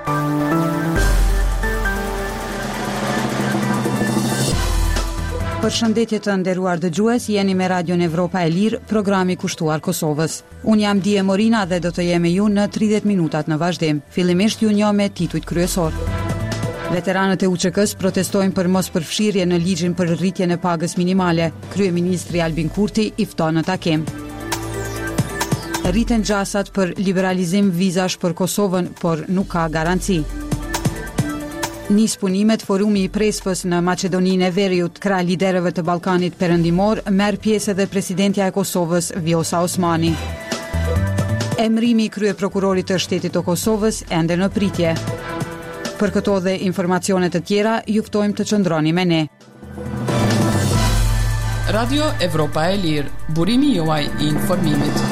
Përshëndetje të nderuar dëgjues, jeni me Radion Evropa e Lirë, programi kushtuar Kosovës. Unë jam Dije Morina dhe do të jem me ju në 30 minutat në vazhdim. Fillimisht ju njoh me titujt kryesor. Veteranët e UÇK-s protestojnë për mos përfshirje në ligjin për rritjen e pagës minimale. Kryeministri Albin Kurti i fton në takim. Rriten gjasat për liberalizim vizash për Kosovën, por nuk ka garanci. Nis punimet forumi i Prespës në Maqedoninë e Veriut. Krah liderëve të Ballkanit Perëndimor merr pjesë edhe presidentja e Kosovës Vjosa Osmani. Emrimi i kryeprokurorit të shtetit të Kosovës ende në pritje. Për këto dhe informacione të tjera, ju ftojmë të qëndroni me ne. Radio Evropa e Lirë, burimi juaj i informimit.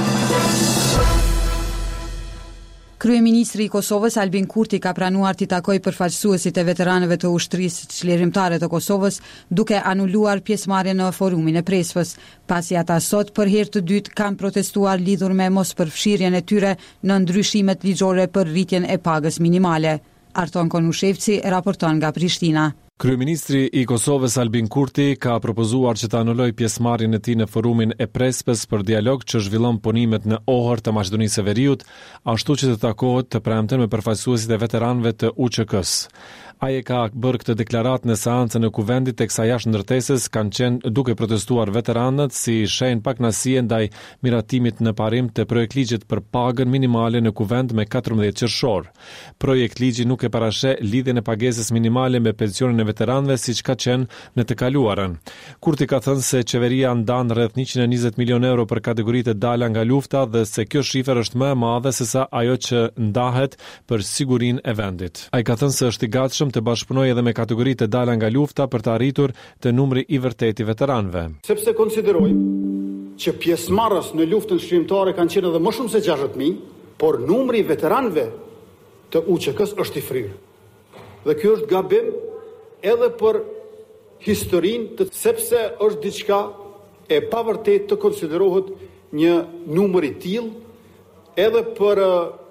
Kryeministri i Kosovës Albin Kurti ka pranuar t'i takojë përfaqësuesit e veteranëve të ushtrisë çlirimtare të Kosovës, duke anuluar pjesëmarrjen në forumin e Prespës, pasi ata sot për herë të dytë kanë protestuar lidhur me mospërfshirjen e tyre në ndryshimet ligjore për rritjen e pagës minimale. Arton Konushevci raporton nga Prishtina. Kryeministri i Kosovës Albin Kurti ka propozuar që të anuloj pjesëmarrjen e tij në forumin e Prespës për dialog që zhvillon punimet në Ohër të Maqedonisë së Veriut, ashtu që të takohet të premten me përfaqësuesit e veteranëve të UÇK-s. Ai ka bërë këtë deklaratë në seancën e kuvendit teksa jashtë ndërtesës kanë qenë duke protestuar veteranët si shenjë pakënaqësie ndaj miratimit në parim të projekt ligjit për pagën minimale në kuvend me 14 qershor. Projekt ligji nuk e parasheh lidhjen e pagesës minimale me pensionin e veteranëve siç ka qenë në të kaluarën. Kurti ka thënë se qeveria ndan rreth 120 milionë euro për kategoritë e dala nga lufta dhe se kjo shifër është më e madhe se sa ajo që ndahet për sigurinë e vendit. Ai ka thënë se është i gatshëm të bashkëpunojë edhe me kategoritë e dala nga lufta për të arritur të numri i vërtetë i veteranëve. Sepse konsiderojmë që pjesëmarrës në luftën shkrimtare kanë qenë edhe më shumë se 60.000, por numri i veteranëve të UÇK-s është i fryrë. Dhe kjo është gabim edhe për historinë, sepse është diçka e pavërtetë të konsiderohet një numër i tillë edhe për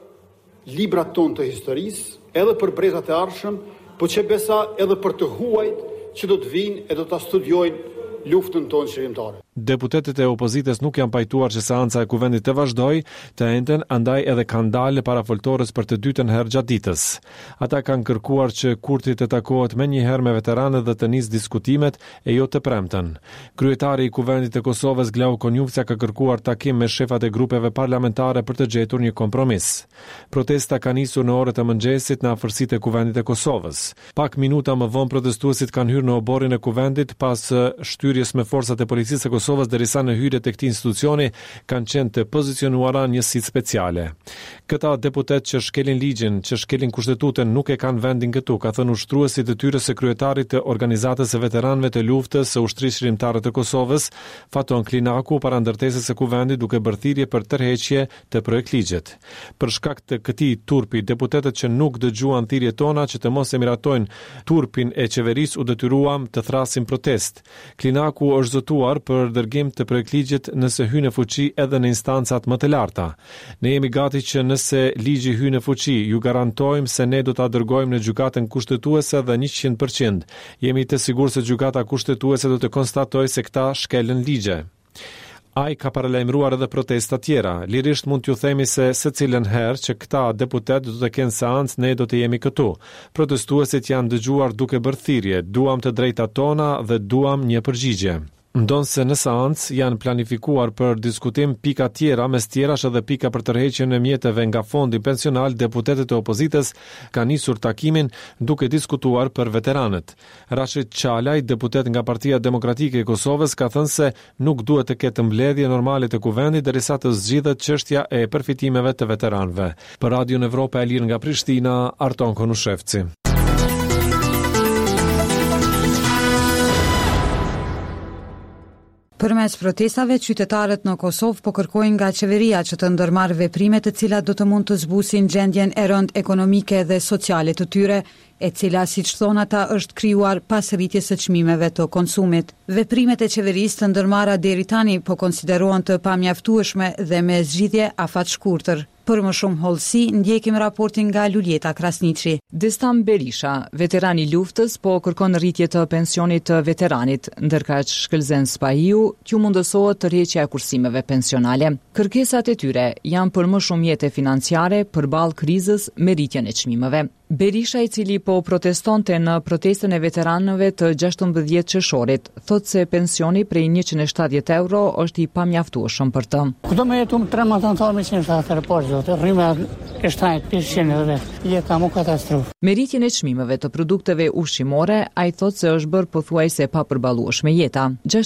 librat tonë të historisë, edhe për brezat e ardhshëm, po që besa edhe për të huajt që do të vinë e do të studiojnë luftën tonë shkrimtare. Deputetët e opozitës nuk janë pajtuar që seanca e kuvendit të vazhdojë, të enten andaj edhe kanë dalë para foltorës për të dytën herë gjatë ditës. Ata kanë kërkuar që Kurti të takohet menjëherë me veteranët dhe të nisë diskutimet e jo të premten. Kryetari i kuvendit të Kosovës Glau Konjufca ka kërkuar takim me shefat e grupeve parlamentare për të gjetur një kompromis. Protesta ka nisur në orët e mëngjesit në afërsitë e kuvendit të Kosovës. Pak minuta më vonë protestuesit kanë hyrë në oborrin e kuvendit pas shtyrjes me forcat e policisë së Kosovës, derisa në hyrje të këtij institucioni kanë qenë të pozicionuara njësitë speciale. Këta deputet që shkelin ligjin, që shkelin kushtetutën, nuk e kanë vendin këtu, ka thënë ushtruesit të tyre se kryetarit të organizatës së veteranëve të luftës së ushtrisë shkrimtare të Kosovës, Faton Klinaku, para ndërtesës së kuvendit duke bërë thirrje për tërheqje të projekt ligjit. Për shkak të këtij turpi, deputetët që nuk dëgjuan thirrjet tona që të mos e miratojnë turpin e qeverisë u detyruam të thrasim protest. Klinaku është zotuar për dërgim të projektligjit nëse hyn në fuqi edhe në instancat më të larta. Ne jemi gati që nëse ligji hyn në fuqi, ju garantojmë se ne do ta dërgojmë në gjykatën kushtetuese dhe 100%. Jemi të sigurt se gjykata kushtetuese do të konstatojë se këta shkelën ligje. Ai ka paralajmëruar edhe protesta tjera. Lirisht mund t'ju themi se secilën herë që këta deputet do të kenë seancë, ne do të jemi këtu. Protestuesit janë dëgjuar duke bërë thirrje, duam të drejtat tona dhe duam një përgjigje. Ndonse në seancë janë planifikuar për diskutim pika tjera, mes tjerash edhe pika për tërheqjen e mjeteve nga fondi pensional, deputetët e opozitës kanë nisur takimin duke diskutuar për veteranët. Rashid Çalaj, deputet nga Partia Demokratike e Kosovës, ka thënë se nuk duhet të ketë mbledhje normale të kuvendit derisa të zgjidhet çështja e përfitimeve të veteranëve. Për Radion Evropa e Lirë nga Prishtina, Arton Konushevci. Përmes protestave, qytetarët në Kosovë po kërkojnë nga qeveria që të ndërmarrë veprime të cilat do të mund të zbusin gjendjen e rënd ekonomike dhe sociale të tyre, e cila, siç thon ata, është krijuar pas rritjes së çmimeve të konsumit. Veprimet e qeverisë të ndërmarra deri tani po konsiderohen të pamjaftueshme dhe me zgjidhje afat shkurtër. Për më shumë hollësi, ndjekim raportin nga Luljeta Krasniqi. Destam Berisha, veteran i luftës, po kërkon rritje të pensionit të veteranit, ndërkaq Shkëlzen Spahiu t'ju mundësohet tërheqja e kursimeve pensionale. Kërkesat e tyre janë për më shumë jetë financiare përballë krizës me rritjen e çmimeve. Berisha, i cili po protestonte në protestën e veteranëve të 16 qershorit, thotë se pensioni prej 170 euro është i pamjaftueshëm për të. Këto me jetu më 3 matantar me 170 poshtë, rrime e shtajt 500 dhe jeta më katastrofë. Me rritjen e çmimeve të produkteve ushqimore, ai thotë se është bërë pothuajse pa përballueshme jeta.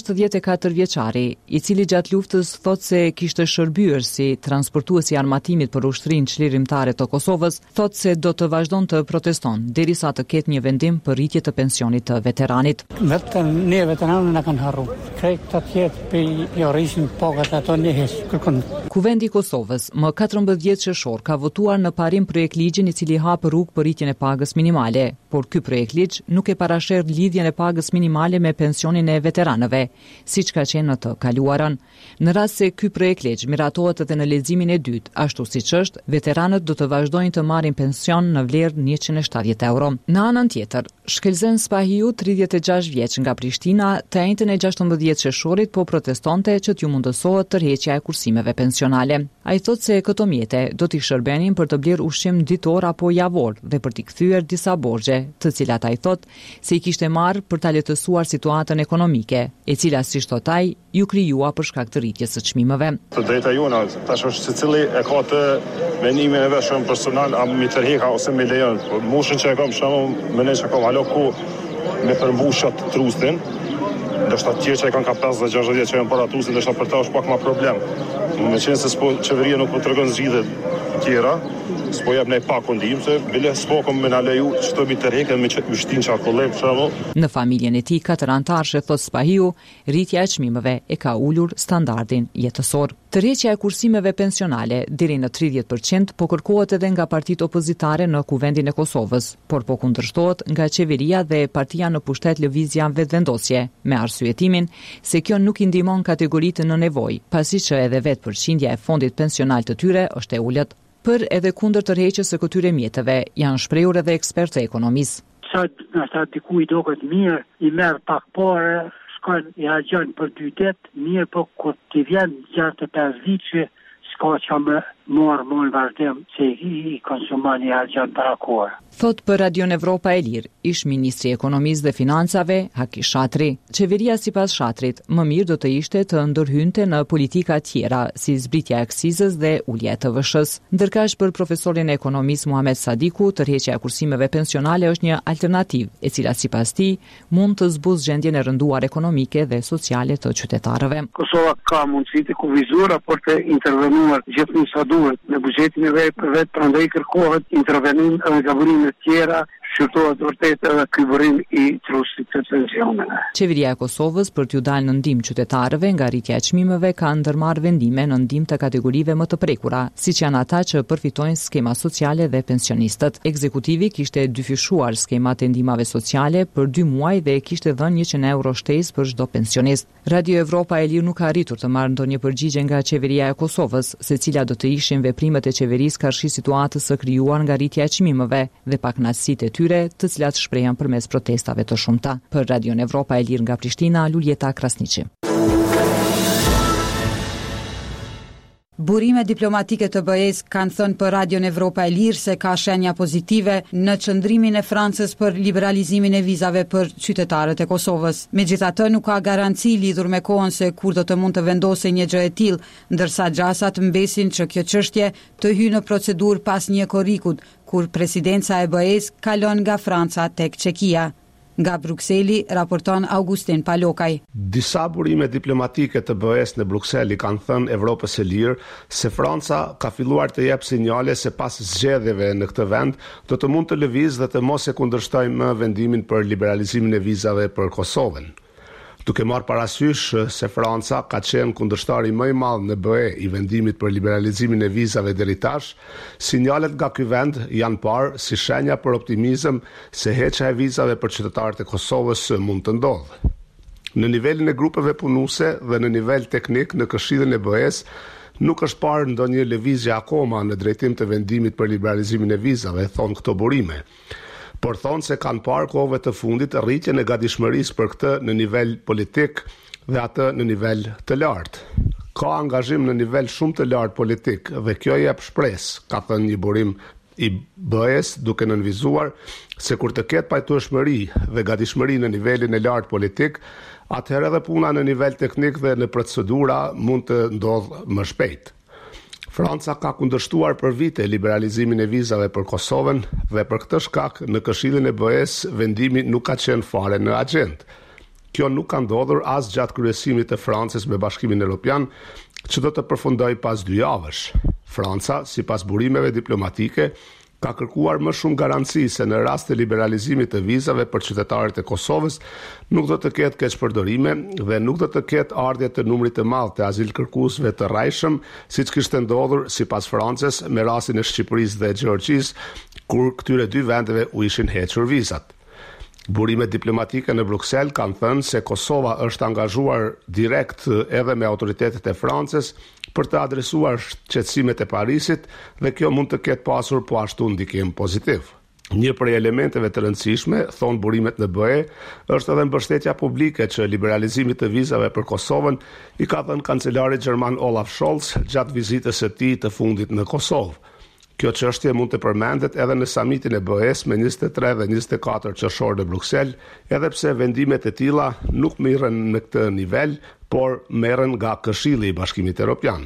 64 vjeçari, i cili gjatë luftës thotë se kishte shërbyer si transportues i armatimit për ushtrinë çlirimtare të Kosovës, thotë se do të vazhdon të proteston derisa të ketë një vendim për rritje të pensionit të veteranit. Vetëm ne veteranë na kanë harruar. Krejt të tjerë pe rrishin pagat ato nehes. Kuvendi i Kosovës më 14 qershor ka votuar në parim projekt ligjin i cili hap rrugë për rritjen e pagës minimale, por ky projekt ligj nuk e parashër lidhjen e pagës minimale me pensionin e veteranëve, siç ka qenë në të kaluarën. Në rast se ky projekt ligj miratohet edhe në leximin e dytë, ashtu siç është, veteranët do të vazhdojnë të marrin pension në vlerë 170 euro. Në anën tjetër, Shkëlzen Spahiu, 36 vjeç nga Prishtina, të njëjtën e 16 qershorit po protestonte që t'ju mundësohet tërheqja e kursimeve pensionale. Ai thotë se këto mjete do t'i shërbenin për të blerë ushqim ditor apo javor dhe për t'i kthyer disa borxhe, të cilat ai thotë se i kishte marrë për ta lehtësuar situatën ekonomike, e cila, siç thotë ai, ju krijua për shkak të rritjes së çmimeve. Të drejta jona, tash është secili e ka të mendimin e vet shumë personal, a mi tërheka ose me lejon. Po moshën që e kam shumë, mendoj se kam alo ku me përmbushat trustin. Ndoshta tjerë që e kanë ka 50-60 vjet që janë para trusit, ndoshta për ta është pak më problem. Me qenë se qeveria nuk po tregon zgjidhje tjera, s'po jep ne pa kondim se bile s'po kom me na leju çto mi tërheken me ushtin çakollë për shembull. Në familjen e tij 4 anëtarësh, thot Spahiu, rritja e çmimeve e ka ulur standardin jetësor. Tërheqja e kursimeve pensionale deri në 30% po kërkohet edhe nga partitë opozitare në Kuvendin e Kosovës, por po kundërshtohet nga qeveria dhe partia në pushtet Lëvizja Vetëvendosje, me arsyetimin se kjo nuk i ndihmon kategoritë në nevojë, pasi që edhe vetë përqindja e fondit pensional të tyre është e ulët. Për edhe kundër tërheqjes së këtyre mjeteve janë shprehur edhe ekspertë ekonomisë. Sa dikuj doket mirë, i merr pak parë, shkon i harxhon për 2 ditë, mirë, po kur ti vjen gjatë 5 vitësh, s'ka që më morë vazhdim që i konsumon i harxhon para kohë. Thot për Radion Evropa e Lirë, ish ministri i Ekonomisë dhe Financave, Haki Shatri. Qeveria sipas Shatrit, më mirë do të ishte të ndërhynte në politika tjera, si zbritja e aksizës dhe ulja e TVSH-s. Ndërkaq për profesorin e ekonomisë Muhamet Sadiku, tërheqja e kursimeve pensionale është një alternativë, e cila sipas tij mund të zbuzë gjendjen e rënduar ekonomike dhe sociale të qytetarëve. Kosova ka mundësi të kuvizuar por të intervenuar gjithmonë sa duhet në buxhetin e vet, prandaj kërkohet intervenim në gaburime tjera, shqyrtohet vërtet edhe ky burim i trusit të pensioneve. Qeveria e Kosovës për t'ju dalë në ndihmë qytetarëve nga rritja e çmimeve ka ndërmarrë vendime në ndihmë të kategorive më të prekura, siç janë ata që përfitojnë skema sociale dhe pensionistët. Ekzekutivi kishte dyfishuar skemat e ndihmave sociale për 2 muaj dhe kishte dhënë 100 euro shtesë për çdo pensionist. Radio Evropa e Lirë nuk ka arritur të marrë ndonjë përgjigje nga qeveria e Kosovës, se cila do të ishin veprimet e qeverisë karshi situatës së krijuar nga rritja e çmimeve dhe pakënaqësitë e tyre, të cilat shprehen përmes protestave të shumta. Për Radion Evropa e Lirë nga Prishtina, Luljeta Krasniqi. Burime diplomatike të BE-s kanë thënë për Radion Evropa e Lirë se ka shenja pozitive në qëndrimin e Francës për liberalizimin e vizave për qytetarët e Kosovës. Megjithatë, nuk ka garanci lidhur me kohën se kur do të mund të vendosë një gjë e tillë, ndërsa gjasat mbesin që kjo çështje të hyjë në procedurë pas një korrikut, kur presidenca e BE-s kalon nga Franca tek Çekia. Nga Brukseli, raporton Augustin Palokaj. Disa burime diplomatike të BE-s në Brukseli kanë thënë Evropës së Lirë se Franca ka filluar të jep sinjale se pas zgjedhjeve në këtë vend do të mund të lëvizë dhe të mos e kundërshtojë më vendimin për liberalizimin e vizave për Kosovën. Duke marrë parasysh se Franca ka qenë kundërshtari më i madh në BE i vendimit për liberalizimin e vizave deri tash, sinjalet nga ky vend janë parë si shenja për optimizëm se heqja e vizave për qytetarët e Kosovës mund të ndodhë. Në nivelin e grupeve punuese dhe në nivel teknik në Këshillin e BE-s, nuk është parë ndonjë lëvizje akoma në drejtim të vendimit për liberalizimin e vizave, thonë këto burime. Por thonë se kanë parë kohëve të fundit rritjen e gatishmërisë për këtë në nivel politik dhe atë në nivel të lartë. Ka angazhim në nivel shumë të lartë politik dhe kjo jep shpresë, ka thënë një burim i BE-s, duke nënvizuar se kur të ketë pajtueshmëri dhe gatishmëri në nivelin e lartë politik, atëherë edhe puna në nivel teknik dhe në procedura mund të ndodhë më shpejt. Franca ka kundërshtuar për vite liberalizimin e vizave për Kosovën dhe për këtë shkak në Këshillin e BE-s vendimi nuk ka qenë fare në agjendë. Kjo nuk ka ndodhur as gjatë kryesimit të Francës me Bashkimin Evropian, që do të përfundoj pas 2 javësh. Franca, sipas burimeve diplomatike, ka kërkuar më shumë garanci se në rast të liberalizimit të vizave për qytetarët e Kosovës nuk do të ketë keqpërdorime dhe nuk do të ketë ardhje të numrit të madh të azilkërkuesve të rrajshëm, siç kishte ndodhur sipas Francës me rastin e Shqipërisë dhe Gjeorgjisë, kur këtyre 2 vendeve u ishin hequr vizat. Burimet diplomatike në Bruksel kanë thënë se Kosova është angazhuar direkt edhe me autoritetet e Francës për të adresuar shqetësimet e Parisit dhe kjo mund të ketë pasur po ashtu ndikim pozitiv. Një prej elementeve të rëndësishme, thonë burimet në BE, është edhe mbështetja publike që liberalizimit të vizave për Kosovën i ka thënë kancelari gjerman Olaf Scholz gjatë vizitës së tij të fundit në Kosovë. Kjo çështje mund të përmendet edhe në samitin e BE-s me 23 dhe 24 qershor në Bruksel, edhe pse vendimet e tilla nuk merren në këtë nivel, por merren nga Këshilli i Bashkimit Evropian.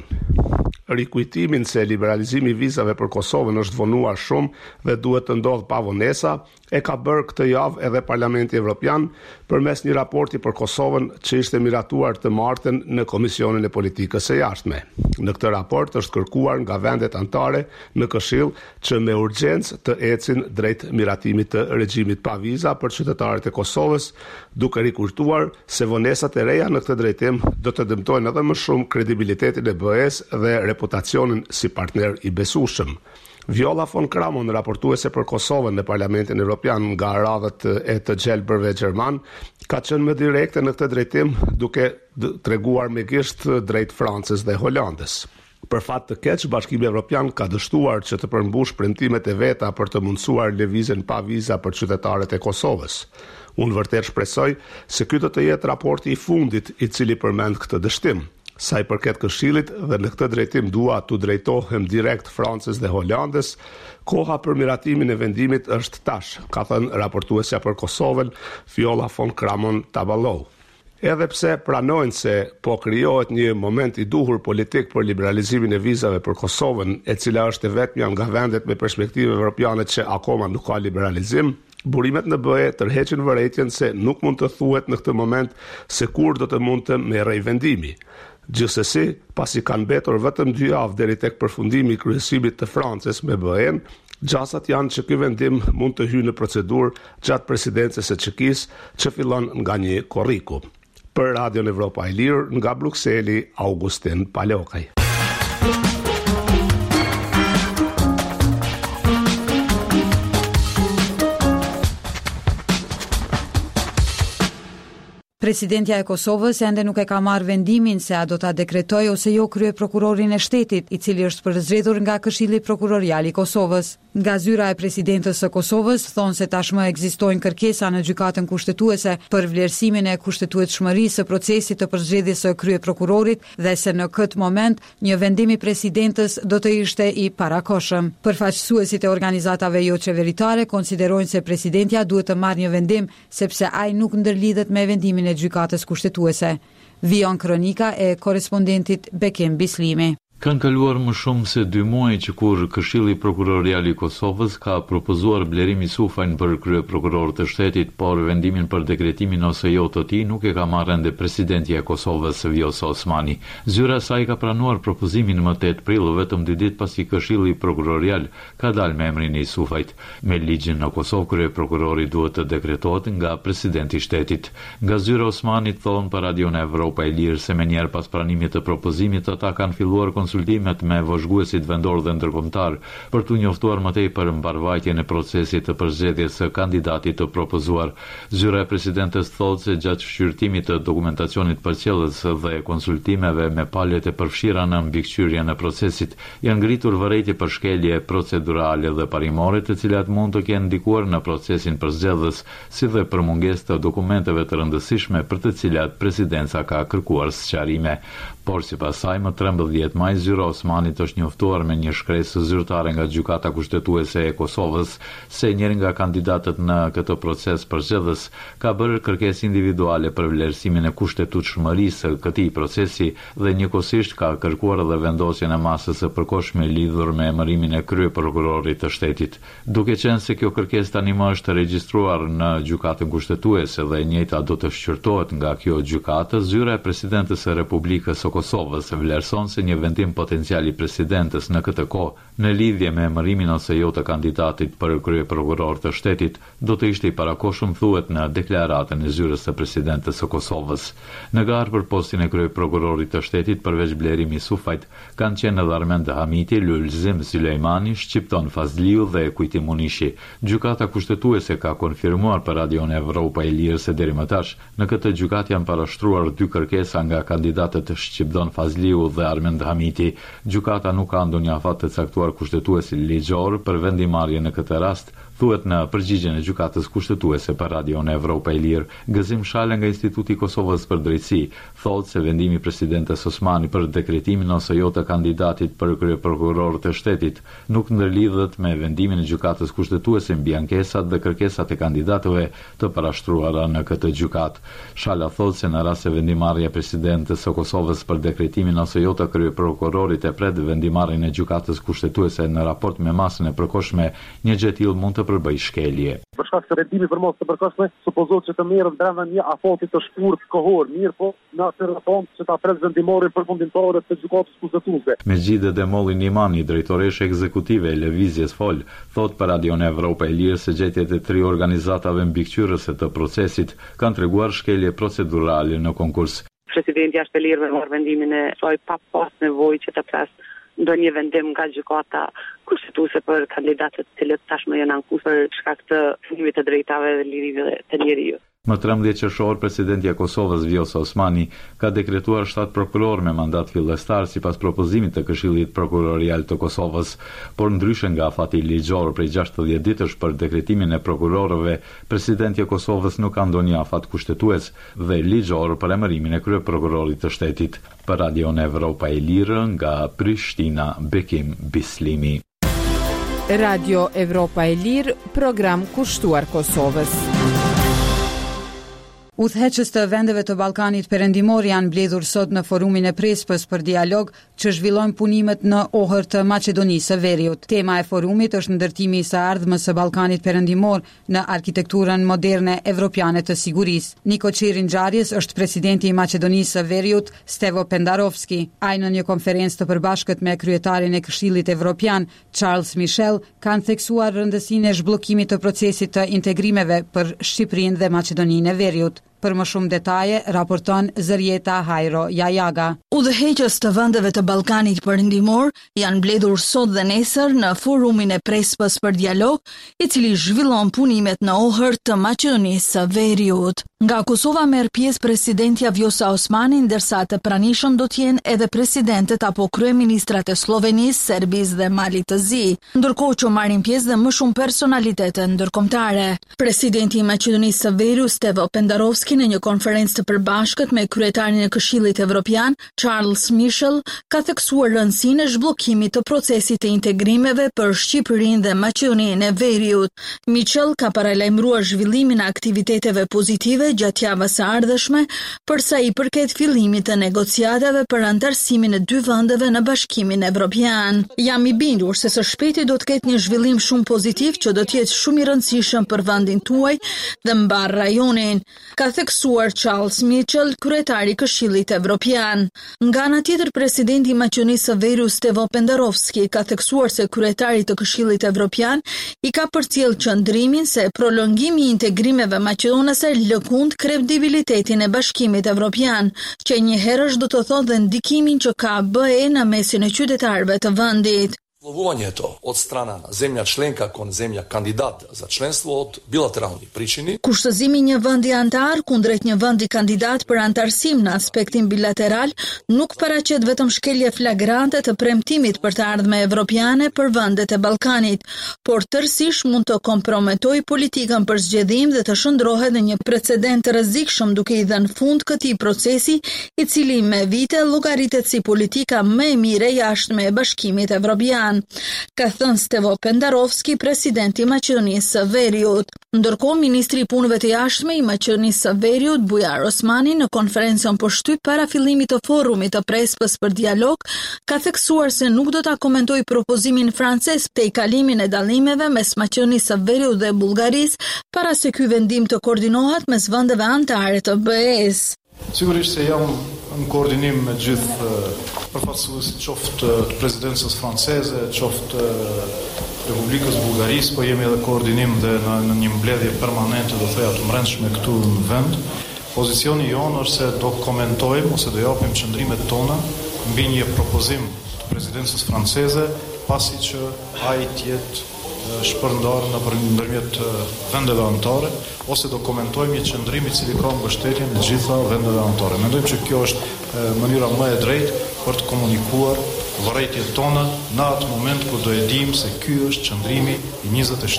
Rikujtimin se liberalizimi i vizave për Kosovën është vonuar shumë dhe duhet të ndodhë pa vonesa, e ka bërë këtë javë edhe Parlamenti Evropian përmes një raporti për Kosovën që ishte miratuar të martën në Komisionin e Politikës së Jashtme. Në këtë raport është kërkuar nga vendet anëtare në Këshill që me urgjencë të ecin drejt miratimit të regjimit pa viza për qytetarët e Kosovës, duke rikujtuar se vonesat e reja në këtë drejtim do të dëmtojnë edhe më shumë kredibilitetin e BE-s dhe reputacionin si partner i besueshëm. Viola von Kramon, raportuese për Kosovën në Parlamentin Evropian nga radhët e të gjelbërve gjerman, ka qenë më direkte në këtë drejtim duke treguar me gisht drejt Francës dhe Holandës. Për fat të keq, Bashkimi Evropian ka dështuar që të përmbush premtimet e veta për të mundësuar lëvizjen pa viza për qytetarët e Kosovës. Unë vërtet shpresoj se ky do të jetë raporti i fundit i cili përmend këtë dështim. Sa i përket Këshillit dhe në këtë drejtim dua të drejtohem direkt Francës dhe Holandës, koha për miratimin e vendimit është tash, ka thënë raportuesja për Kosovën, Viola von Kramon Tabalou. Edhe pse pranojnë se po krijohet një moment i duhur politik për liberalizimin e vizave për Kosovën, e cila është vetëm nga vendet me perspektive evropiane që akoma nuk ka liberalizim, burimet në BE tërheqin vërejtjen se nuk mund të thuhet në këtë moment se kur do të mund të merrej vendimi. Gjithsesi, pasi kanë mbetur vetëm 2 javë deri tek përfundimi i kryesimit të Francës me BE-n, gjasat janë që ky vendim mund të hyjë në procedurë gjatë presidencës së Çekisë që fillon nga një korriku. Për Radion Evropa e Lirë, nga Brukseli, Augustin Palokaj. Presidentja e Kosovës ende nuk e ka marrë vendimin se a do ta dekretoj ose jo kryeprokurorin e shtetit, i cili është përzgjedhur nga Këshilli Prokurorial i Kosovës. Nga zyra e presidentës së Kosovës thonë se tashmë ekzistojnë kërkesa në gjykatën kushtetuese për vlerësimin e kushtetueshmërisë së procesit të përzgjedhjes së kryeprokurorit dhe se në këtë moment një vendim i presidentës do të ishte i parakohshëm. Përfaqësuesit e organizatave jo qeveritare konsiderojnë se presidentja duhet të marrë një vendim sepse ai nuk ndërlidhet me vendimin e gjykatës kushtetuese. Vion kronika e korrespondentit Bekem Bislimi. Kanë kaluar më shumë se 2 muaj që kur Këshilli Prokurorial i Kosovës ka propozuar Blerimi Sufajn për kryeprokuror të shtetit, por vendimin për dekretimin ose jo të tij nuk e ka marrë ende presidentja e Kosovës Vjosa Osmani. Zyra e saj ka pranuar propozimin më 8 prill, vetëm 2 ditë pasi Këshilli Prokurorial ka dalë me emrin e Sufajt. Me ligjin në Kosovë, kryeprokurori duhet të dekretohet nga presidenti i shtetit. Nga zyra Osmanit thonë për Radion Evropa e Lirë se menjëherë pas pranimit të propozimit ata kanë filluar konsultimet me vëzhguesit vendor dhe ndërkombëtar për t'u njoftuar më tej për mbarvajtjen e procesit të përzgjedhjes së kandidatit të propozuar. Zyra e presidentes thotë se gjatë shqyrtimit të dokumentacionit përcjellës dhe konsultimeve me palët e përfshira në mbikëqyrjen e procesit, janë ngritur vërejtje për shkelje procedurale dhe parimore, të cilat mund të kenë ndikuar në procesin përzgjedhës, si dhe për mungesë të dokumenteve të rëndësishme për të cilat presidenca ka kërkuar sqarime. Por sipas saj, më 13 maj Zyra Osmanit është njoftuar me një shkresë zyrtare nga Gjykata Kushtetuese e Kosovës se njëri nga kandidatët në këtë proces përzgjedhës ka bërë kërkesë individuale për vlerësimin e kushtetutshmërisë së këtij procesi dhe njëkohësisht ka kërkuar edhe vendosjen e masës së përkohshme lidhur me emërimin e kryeprokurorit të shtetit. Duke qenë se kjo kërkesë tani më është regjistruar në Gjykatën Kushtetuese dhe e njëjta do të shqyrtohet nga kjo gjykatë, Zyra e Presidentes së Republikës së Kosovës vlerëson se një vendim potencial i presidentes në këtë kohë në lidhje me emërimin ose jo të kandidatit për kryeprokuror të shtetit do të ishte i parakohshëm, thuhet në deklaratën e Zyrës së Presidentes së Kosovës. Në garë për postin e kryeprokurorit të shtetit përveç Blerimi Sufajt kanë qenë edhe Armend Hamiti, Lulzim Sulejmani, Shqipton Fazliu dhe Kujtim Munishi. Gjykata Kushtetuese ka konfirmuar për Radion Evropa e Lirë se deri më tash në këtë gjykatë janë parashtruar 2 kërkesa nga kandidatët Shqipton Fazliu dhe Armend Hamiti. Gjykata nuk ka ndonjë afat të caktuar kushtetuesi ligjor për vendimarrje në këtë rast, thuhet në përgjigjen e Gjykatës Kushtetuese për Radion Evropa e Lirë. Gëzim Shale nga Instituti i Kosovës për Drejtësi thotë se vendimi i presidentes Osmani për dekretimin ose jo të kandidatit për kryeprokuror të shtetit nuk ndërlidhet me vendimin e Gjykatës Kushtetuese mbi ankesat dhe kërkesat e kandidatëve të parashtruara në këtë gjykatë. Shala thotë se në rast se vendimarrja e presidentes së Kosovës për dekretimin ose jo të kryeprokurorit e pret vendimarrjen e Gjykatës Kushtetuese në raport me masën e përkohshme, një gjë e tillë mund të përbëj shkelje. Për shkak se vendimi për mos të përkohshme supozohet që të merret brenda një afati të shkurt kohor, mirë po në atë rrethon që ta pret vendimarrjen përfundimtare të Gjykatës Kushtetuese. Mejide Demolli Nimani, drejtoreshe ekzekutive e Lëvizjes Fol, thot për Radion Evropa e Lirë se gjetjet e 3 organizatave mbikëqyrëse të procesit kanë treguar shkelje procedurale në konkurs. Presidenti është e lirë me marrë vendimin e saj pa pas nevojë që të pres ndonjë vendim nga Gjykata Kushtetuese për kandidatët të cilët tashmë janë ankuar për shkak të fundimit të drejtave dhe lirive të njeriut. Më 13 qershor, presidenti i Kosovës Vjosa Osmani ka dekretuar 7 prokuror me mandat fillestar sipas propozimit të Këshillit Prokurorial të Kosovës, por ndryshe nga afati ligjor prej 60 ditësh për dekretimin e prokurorëve, presidenti i Kosovës nuk ka ndonjë afat kushtetues dhe ligjor për emërimin e kryeprokurorit të shtetit. Për Radion Evropa e Lirë nga Prishtina, Bekim Bislimi. Radio Evropa e Lirë, program kushtuar Kosovës. Udhëheqës të vendeve të Ballkanit Perëndimor janë mbledhur sot në forumin e Prespës për dialog që zhvillojnë punimet në ohër të Maqedonisë së Veriut. Tema e forumit është ndërtimi i së ardhmës së Ballkanit Perëndimor në arkitekturën moderne evropiane të sigurisë. Niko Qirinxharjes është presidenti i Maqedonisë së Veriut, Stevo Pendarovski. Ai në një konferencë të përbashkët me kryetarin e Këshillit Evropian, Charles Michel, kanë theksuar rëndësinë e zhbllokimit të procesit të integrimeve për Shqipërinë dhe Maqedoninë e Veriut. Për më shumë detaje, raporton Zërieta Hajro Jajaga. Udhëheqës të vendeve të Ballkanit Perëndimor janë mbledhur sot dhe nesër në forumin e Prespës për dialog, i cili zhvillon punimet në ohër të Maqedonisë së Veriut. Nga Kosova merr pjesë presidentja Vjosa Osmani, ndërsa të pranishëm do të jenë edhe presidentët apo kryeministrat e Slovenisë, Serbisë dhe Malit të Zi, ndërkohë që marrin pjesë dhe më shumë personalitete ndërkombëtare. Presidenti i Maqedonisë së Veriut, Stevo Pendarovski, në një konferencë të përbashkët me kryetarin e Këshillit Evropian, Charles Michel, ka theksuar rëndësinë e zhbllokimit të procesit të integrimeve për Shqipërinë dhe Maqedoninë e Veriut. Michel ka paralajmëruar zhvillimin e aktiviteteve pozitive gjatë javës së ardhshme për sa i përket fillimit të negociatave për antarësimin e 2 vendeve në Bashkimin Evropian. Jam i bindur se së shpejti do të ketë një zhvillim shumë pozitiv që do të jetë shumë i rëndësishëm për vendin tuaj dhe mbar rajonin. Ka theksuar Charles Michel, kryetari i Këshillit Evropian. Nga ana tjetër, presidenti i Maqedonisë së Veriut Stevo Pendarovski ka theksuar se kryetari të Këshillit Evropian i ka përcjell qëndrimin se prolongimi i integrimeve maqedonase lëkund kredibilitetin e Bashkimit Evropian, që njëherësh do të thotë dhe ndikimin që ka BE në mesin e qytetarëve të vendit. Словування to od strana zemlja členka kon zemlja kandidat za členstvo od bilateralnih pričini. Kushtëzimi një vendi antar kundrejt një vendi kandidat për antarësim në aspektin bilateral nuk paraqet vetëm shkelje flagrante të premtimit për të ardhme evropiane për vendet e Ballkanit, por tërësisht mund të komprometoj politikën për zgjedhim dhe të shndrohet në një precedent të rrezikshëm duke i dhënë fund këtij procesi i cili me vite llogaritet si politika më e mirë e jashtme e Bashkimit Evropian. Ka thënë Stevo Pendarovski, presidenti i Maqedonisë së Veriut. Ndërkohë, ministri i punëve të jashtme i Maqedonisë së Veriut, Bujar Osmani, në konferencën për shtyp para fillimit të forumit të Prespës për dialog, ka theksuar se nuk do ta komentojë propozimin francez te kalimin e dallimeve mes Maqedonisë së Veriut dhe Bullgarisë para se ky vendim të koordinohet mes vendeve anëtare të BE-s. Sigurisht se jam në koordinim me gjithë përfaqësuesit qoftë të presidencës franceze, qoftë Republikës Bullgarisë, po jemi edhe koordinim dhe në një mbledhje permanente, do thoya të brendshme këtu në vend. Pozicioni jonë është se do komentojmë ose do japim qëndrimet tona mbi një propozim të presidencës franceze, pasi që ai të jetë shpërndarë ndërmjet vendeve anëtare, ose do komentojmë një qëndrim i cili ka mbështetjen në gjitha vendeve anëtare. Mendojmë që kjo është mënyra më e drejtë për të komunikuar vërejtjet tona në atë moment kur do e dim se ky është qëndrimi i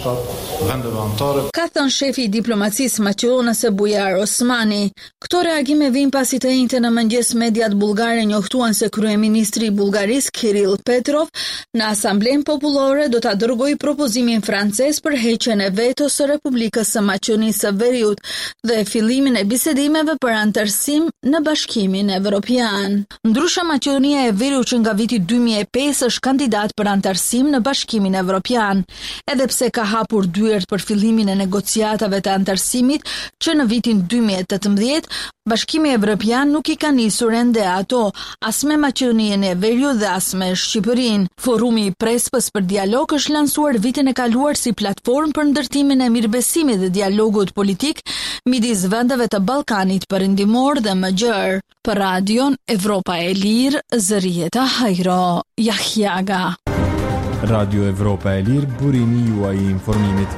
27 vendeve anëtare. Ka thënë shefi i diplomacisë maqedonase Bujar Osmani. Këto reagime vijnë pasi të njëjtën në mëngjes mediat bullgare njoftuan se kryeministri i Bullgarisë Kirill Petrov në Asamblenë Popullore do ta dërgojë propozimin francez për heqjen e vetos së Republikës së Maqedonisë së Veriut dhe fillimin e bisedimeve për antarësim në Bashkimin Evropian. Ndryshe, Maqedonia e Veriut që nga viti 2005 është kandidat për antarësim në Bashkimin Evropian, edhe pse ka hapur dyert për fillimin e negociatave të antarësimit që në vitin 2018, Bashkimi Evropian nuk i ka nisur ende ato, as me Maqedoninë e Veriut dhe as me Shqipërinë. Forumi i Prespës për dialog është lansuar vitin e kaluar si platformë për ndërtimin e mirëbesimit dhe dialogut politik midis vendeve të Ballkanit Perëndimor dhe më gjerë. Për Radion Evropa e Lirë, Zërieta Hajro, Jahjaga. Radio Evropa e Lirë, burimi juaj i informimit.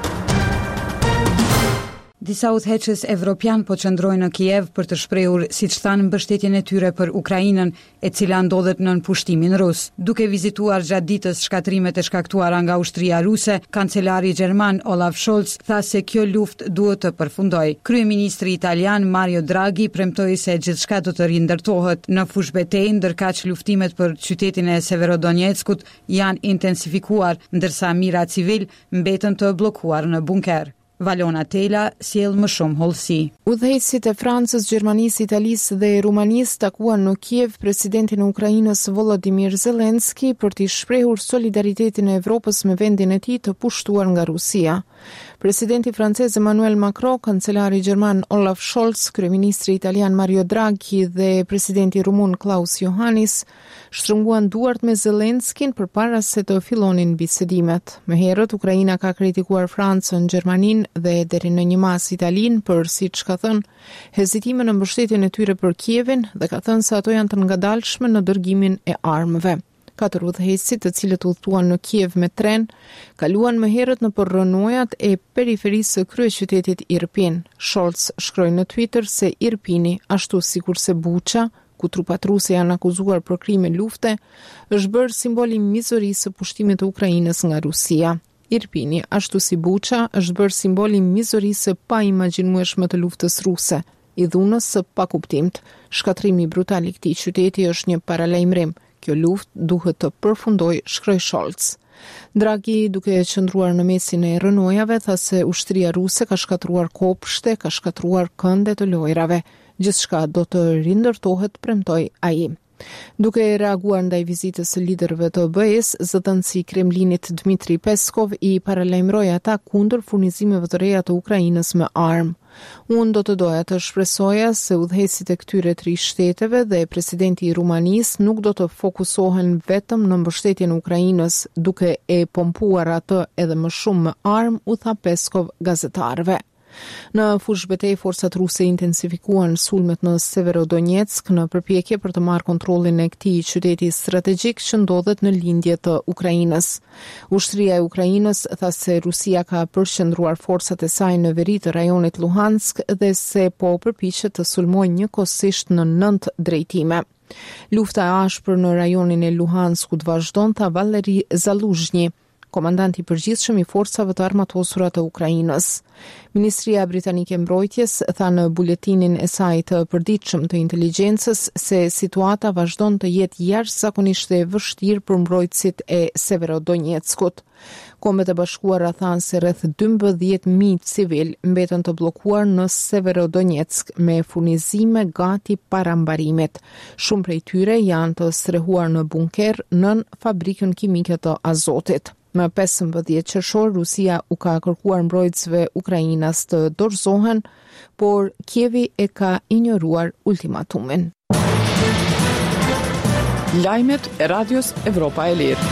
Disa udhëheqës evropian po qëndrojnë në Kiev për të shprehur, siç thanë, mbështetjen e tyre për Ukrainën, e cila ndodhet nën pushtimin rus. Duke vizituar gjatë ditës shkatrimet e shkaktuara nga ushtria ruse, kancelari gjerman Olaf Scholz tha se kjo luftë duhet të përfundojë. Kryeministri italian Mario Draghi premtoi se gjithçka do të rindërtohet në fushbetejë, ndërkaq luftimet për qytetin e Severodonetskut janë intensifikuar, ndërsa mijëra civil mbeten të bllokuar në bunker. Valona Tela sjell më shumë hollësi. Udhëheqësit e Francës, Gjermanisë, Italisë dhe Rumanisë takuan në Kiev presidentin e Ukrainës Volodymyr Zelensky për t'i shprehur solidaritetin e Evropës me vendin e tij të pushtuar nga Rusia. Presidenti francez Emmanuel Macron, kancelari gjerman Olaf Scholz, kryeministri italian Mario Draghi dhe presidenti rumun Klaus Iohannis shtrënguan duart me Zelenskyn përpara se të fillonin bisedimet. Më herët Ukraina ka kritikuar Francën, Gjermaninë dhe deri në një mas Italinë për, siç ka thënë, hezitime në mbështetjen e tyre për Kievin dhe ka thënë se ato janë të ngadalshme në dërgimin e armëve. 4 udhëheqësit, të cilët udhëtuan në Kiev me tren, kaluan më herët nëpër rrënojat e periferisë së kryeqytetit Irpin. Scholz shkroi në Twitter se Irpini, ashtu sikurse Buça, ku trupat ruse janë akuzuar për krime lufte, është bërë simbol i mizorisë së pushtimit të Ukrainës nga Rusia. Irpini, ashtu si Buça, është bërë simbol i mizorisë së paimagjinueshme të luftës ruse, i dhunës së pakuptimt. Shkatrimi brutal i këtij qyteti është një paralajmërim. Kjo luftë duhet të përfundojë, shkroi Scholz. Draghi, duke qëndruar në mesin e rrënojave, tha se ushtria ruse ka shkatruar kopshte, ka shkatruar kënde të lojrave. Gjithçka do të rindërtohet, premtoi ai. Duke reaguar ndaj vizitës së liderëve të OBE-s, zëdhënësi i Kremlinit Dmitri Peskov i paralajmëroi ata kundër furnizimeve të reja të Ukrainës me armë. Unë do të doja të shpresoja se udhëheqësit e këtyre 3 shteteve dhe presidenti i Rumanisë nuk do të fokusohen vetëm në mbështetjen e Ukrainës, duke e pompuar atë edhe më shumë me armë, u tha Peskov gazetarëve. Në fushë betejë, forcat ruse intensifikuan sulmet në Severodonetsk në përpjekje për të marrë kontrollin e këtij qyteti strategjik që ndodhet në lindje të Ukrainës. Ushtria e Ukrainës tha se Rusia ka përqendruar forcat e saj në veri të rajonit Luhansk dhe se po përpiqet të sulmojë njëkohësisht në 9 drejtime. Lufta e ashpër në rajonin e Luhanskut vazhdon, tha Valeri Zaluzhnyi, komandanti i përgjithshëm i forcave të armatosura të Ukrainës. Ministria Britanike e Mbrojtjes tha në buletimin e saj të përditshëm të inteligjencës se situata vazhdon të jetë jashtëzakonisht e vështirë për mbrojtësit e Severodonetskut. Kombet e Bashkuara thanë se rreth 12.000 civil mbeten të bllokuar në Severodonetsk me furnizime gati para mbarimit. Shumë prej tyre janë të strehuar në bunker nën fabrikën kimike të azotit. Më 15 qershor, Rusia u ka kërkuar mbrojtësve ukrainas të dorëzohen, por Kievi e ka injoruar ultimatumin. Lajmet e Radios Evropa e Lirë.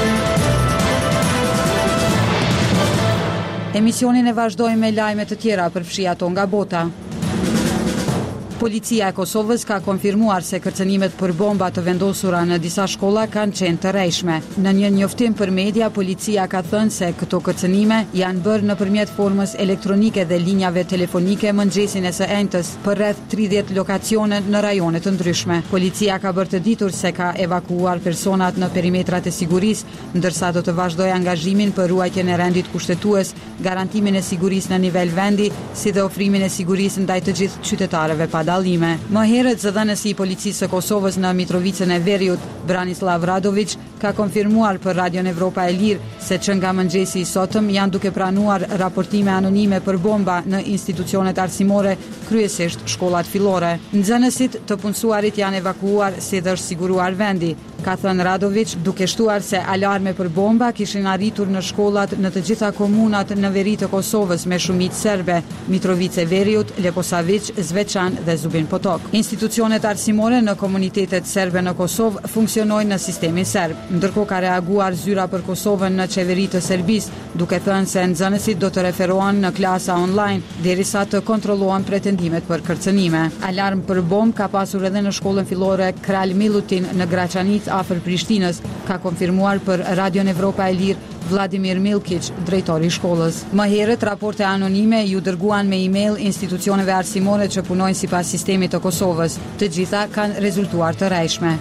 Emisionin e vazhdojmë me lajme të tjera për fshiato nga bota. Policia e Kosovës ka konfirmuar se kërcënimet për bomba të vendosura në disa shkolla kanë qenë të rrejshme. Në një njoftim për media, policia ka thënë se këto kërcënime janë bërë nëpërmjet formës elektronike dhe linjave telefonike mëngjesin e së enjtës për rreth 30 lokacione në rajone të ndryshme. Policia ka bërë të ditur se ka evakuuar personat në perimetrat e sigurisë, ndërsa do të vazhdojë angazhimin për ruajtjen e rendit kushtetues, garantimin e sigurisë në nivel vendi, si dhe ofrimin e sigurisë ndaj të gjithë qytetarëve pa dallime. Më herët, zëdhënësi i policisë së Kosovës në Mitrovicën e Veriut, Branislav Radović, ka konfirmuar për Radion Evropa e Lirë se që nga mëngjesi i sotëm janë duke pranuar raportime anonime për bomba në institucionet arsimore, kryesisht shkollat fillore. Nxënësit të punësuarit janë evakuuar si dhe është siguruar vendi, ka thënë Radović, duke shtuar se alarme për bomba kishin arritur në shkollat në të gjitha komunat në veri të Kosovës me shumicë serbe, Mitrovice Veriut, Leposavić, Zveçan dhe Zubin Potok. Institucionet arsimore në komunitetet serbe në Kosovë funksionojnë në sistemin serb. Ndërkohë ka reaguar zyra për Kosovën në qeveri të Serbisë, duke thënë se nxënësit do të referohen në klasa online derisa të kontrollohen pretendimet për kërcënime. Alarm për bombë ka pasur edhe në shkollën fillore Kralj Milutin në Graçanic afër Prishtinës, ka konfirmuar për Radion Evropa e Lirë Vladimir Milkić, drejtori i shkollës. Më herët, raporte anonime ju dërguan me email institucioneve arsimore që punojnë sipas sistemit të Kosovës. Të gjitha kanë rezultuar të rrejshme.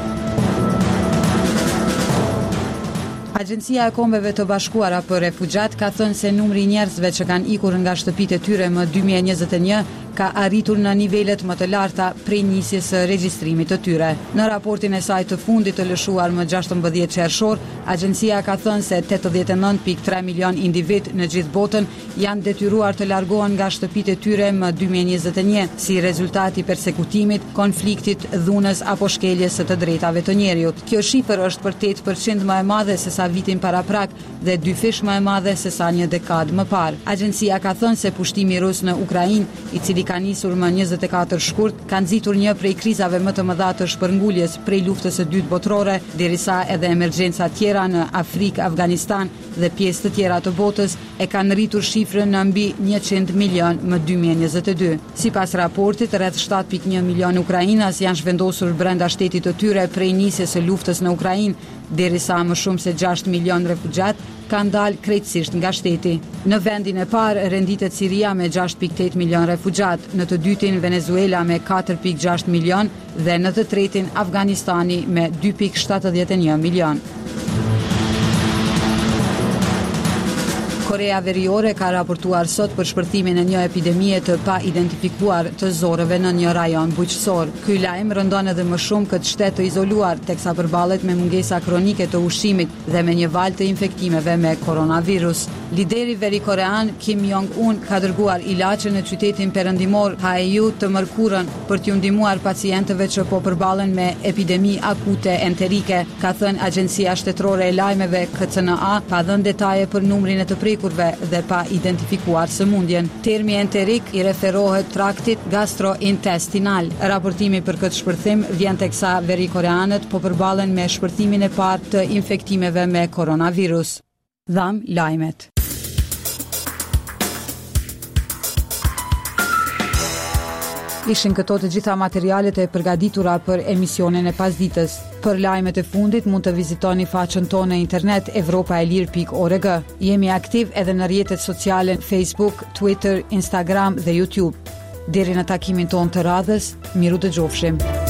Agjencia e Kombeve të Bashkuara për Refugjat ka thënë se numri i njerëzve që kanë ikur nga shtëpitë e tyre më 2021 ka arritur në nivelet më të larta prej nisjes së regjistrimit të tyre. Në raportin e saj të fundit të lëshuar më 16 qershor, agjencia ka thënë se 89.3 milion individ në gjithë botën janë detyruar të largohen nga shtëpitë e tyre më 2021 si rezultati i persekutimit, konfliktit, dhunës apo shkeljes së të drejtave të njerëzit. Kjo shifër është për 8% më e madhe se sa vitin paraprak dhe 2 fish më e madhe se sa një dekadë më parë. Agjencia ka thënë se pushtimi rus në Ukrainë, i cili ka nisur më 24 shkurt, ka nxitur një prej krizave më të mëdha të shpërnguljes prej luftës së dytë botërore, derisa edhe emergjenca tjera në Afrikë, Afganistan dhe pjesë të tjera të botës e kanë rritur shifrën në mbi 100 milion më 2022. Sipas raportit, rreth 7.1 milion ukrainas janë zhvendosur brenda shtetit të tyre prej nisjes së luftës në Ukrainë, derisa më shumë se 6 milion refugjat kanë dalë krejtësisht nga shteti. Në vendin e parë renditet Siria me 6.8 milion refugjat, në të dytin Venezuela me 4.6 milion dhe në të tretin Afganistani me 2.71 milion. Korea Veriore ka raportuar sot për shpërthimin e një epidemie të pa identifikuar të zorrëve në një rajon bujqësor. Ky lajm rëndon edhe më shumë këtë shtet të izoluar, teksa përballet me mungesa kronike të ushqimit dhe me një valë të infektimeve me koronavirus. Lideri verikorean Kim Jong-un ka dërguar ilaçe në qytetin perëndimor Haeju të mërkurën për t'ju ndihmuar pacientëve që po përballen me epidemi akute enterike, ka thënë Agjencia Shtetërore e Lajmeve KCNA, pa dhënë detaje për numrin e të prekurve dhe pa identifikuar sëmundjen. Termi enterik i referohet traktit gastrointestinal. Raportimi për këtë shpërthim vjen teksa verikoreanët po përballen me shpërthimin e parë të infektimeve me koronavirus. Dham lajmet. Ishin këto të gjitha materialet e përgatitura për emisionin e pasditës. Për lajmet e fundit mund të vizitoni faqen tonë në internet europaelir.org. Jemi aktiv edhe në rrjetet sociale Facebook, Twitter, Instagram dhe YouTube. Deri në takimin tonë të radhës, miru dëgjofshim.